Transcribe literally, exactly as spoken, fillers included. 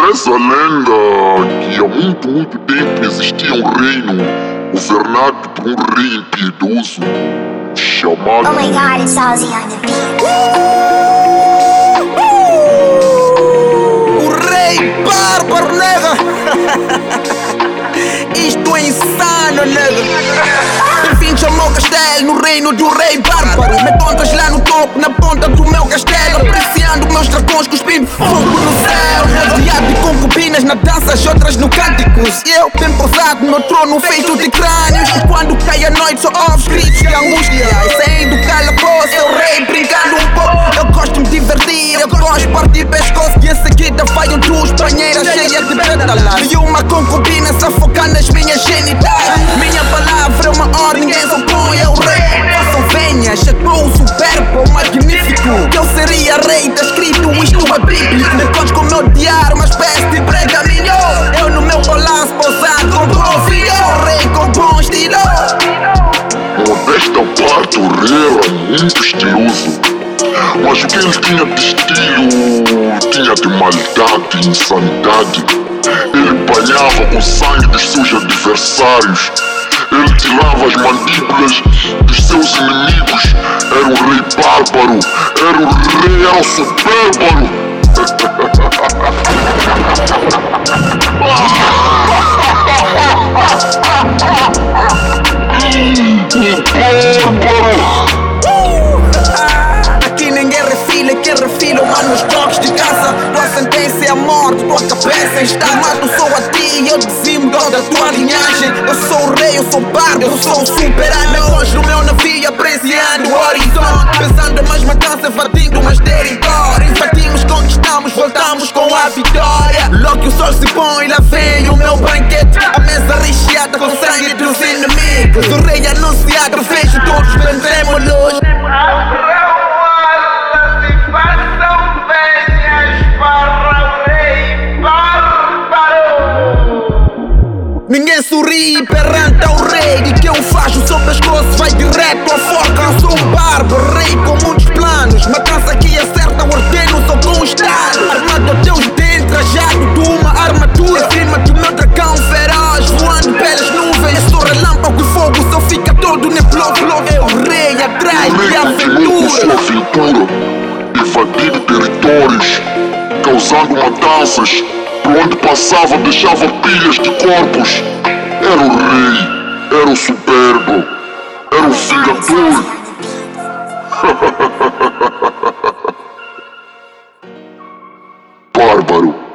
Reza a lenda que há muito, muito tempo existia um reino governado por um rei impiedoso chamado... Oh my god, it's Ozzy on the beat. O rei bárbaro, nega. Isto é insano, nega. Bem-vindos ao meu castelo, no reino do rei bárbaro. Me contas lá no topo, na ponta do meu castelo, apreciando meus dragões, cuspindo fogo no céu. Rodeado de concubinas na dança, as outras no cânticos. E eu, bem pousado no trono feito de crânios. E quando cai a noite só ouves gritos de angústia. E saindo do calabouço, é o rei brincando um pouco. Eu gosto de me divertir, eu gosto de partir pescoço. E em seguida vai um duas banheiras cheias de pétalas. E uma concubina se afocar nas minhas genitais. Minha palavra é uma ordem, ninguém se opõe ao rei. Façam venhas, chegou o superbo, o magnífico. Que eu seria rei, tá escrito isto é bíblico. Me contes como eu odiar, mas peste pregaminho. Eu no meu palácio pousado com profio, rei com bom estilo. Modesta parte, o rei era muito estiloso, mas o que ele tinha de estilo tinha de maldade e insanidade. Ele banhava com sangue dos seus adversários. Ele tirava as mandíbulas dos seus inimigos. Era um rei bárbaro, era o rei, era o supérbaro. Aqui ninguém refila, quem refila mano os toques de caça. Tua sentença é a morte, tua cabeça está. Mato sou a ti e eu dizimo toda a tua linhagem. Eu sou o rei, eu sou bárbaro, eu sou o super-homem. Hoje no meu navio apreciando o horizonte, pensando em mais matança, partindo mas território. Invadimos, conquistamos, voltamos com a vitória. Logo que o sol se põe, lá vem o meu banquete. A mesa recheada com sangue dos inimigos. O rei anunciado, vejo todos bem trêmulos. Ninguém sorri perante ao rei. E que eu faço, o seu pescoço vai direto à forca. Eu sou um bárbaro, rei com muitos planos. Matança que acerta, ordeno só com um estalo. Armado até os dentes, trajado de uma armadura. Em cima do meu dragão feroz, voando pelas nuvens. Eu sou relâmpago e fogo, só fica todo nebuloso. É o rei atrás de aventura. Sua aventura, invadindo territórios, causando matanças. Por onde passava deixava pilhas de corpos. Era o rei, era o superbo, era o vingador. Bárbaro.